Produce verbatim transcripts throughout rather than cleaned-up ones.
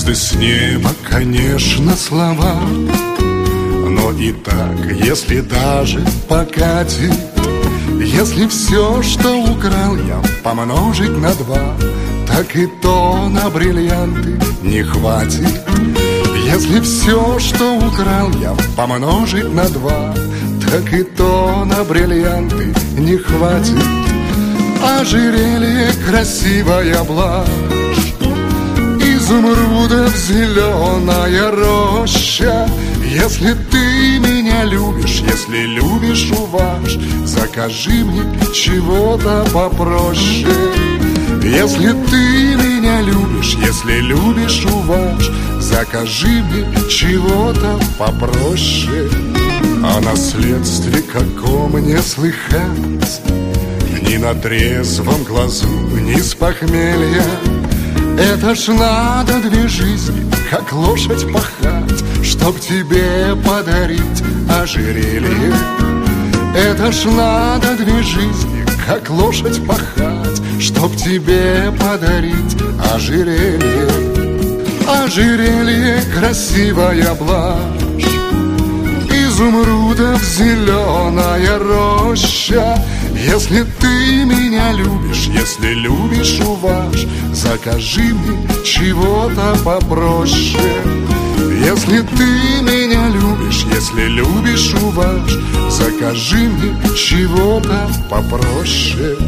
Звезды с неба, конечно, слова, но и так, если даже покатит, если все, что украл я, помножить на два, так и то на бриллианты не хватит. Если все, что украл я, помножить на два, так и то на бриллианты не хватит. Ожерелье красивая блажь, изумрудов зеленая роща. Если ты меня любишь, если любишь уваж, закажи мне чего-то попроще. Если ты меня любишь, если любишь уваж, закажи мне чего-то попроще. О наследстве каком не слыхать, ни на трезвом глазу, ни с похмелья. Это ж надо две жизни, как лошадь пахать, чтоб тебе подарить ожерелье. Это ж надо две жизни, как лошадь пахать, чтоб тебе подарить ожерелье. Ожерелье красивая блажь, изумрудов зеленая роща. Если ты меня любишь, если любишь уваж, закажи мне чего-то попроще. Если ты меня любишь, если любишь уваж, закажи мне чего-то попроще.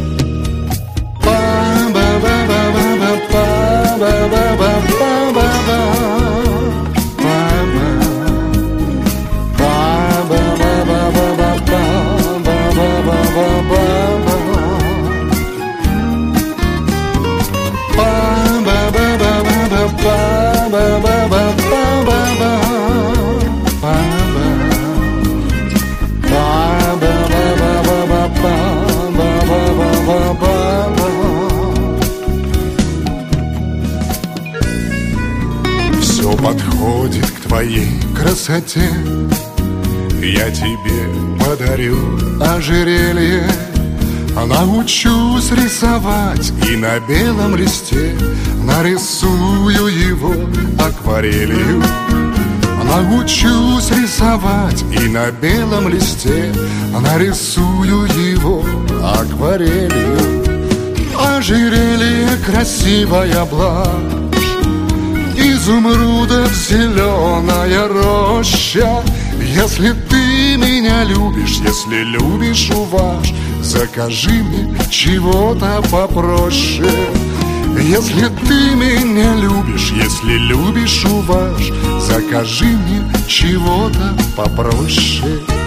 Все подходит к твоей красоте, я тебе подарю ожерелье. Научусь рисовать и на белом листе нарисую его акварелью. Научусь рисовать и на белом листе нарисую его акварелью. Ожерелье красивая блажь, изумрудов зеленая роща. Если ты меня любишь, если любишь уваж, закажи мне чего-то попроще. Если ты меня любишь, если любишь уваж, закажи мне чего-то попроще.